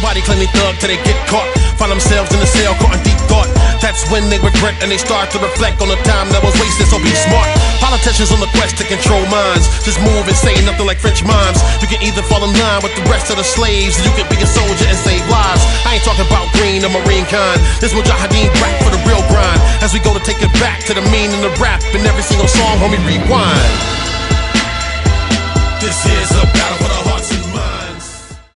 Everybody claim they thug till they get caught. Find themselves in the cell caught in deep thought. That's when they regret and they start to reflect on the time that was wasted, so be smart. Politicians on the quest to control minds. Just move and say nothing like French mimes. You can either fall in line with the rest of the slaves, or you can be a soldier and save lives. I ain't talking about green or marine kind. This Mujahideen rap for the real grind. As we go to take it back to the meaning of rap in every single song, homie, rewind. This here's a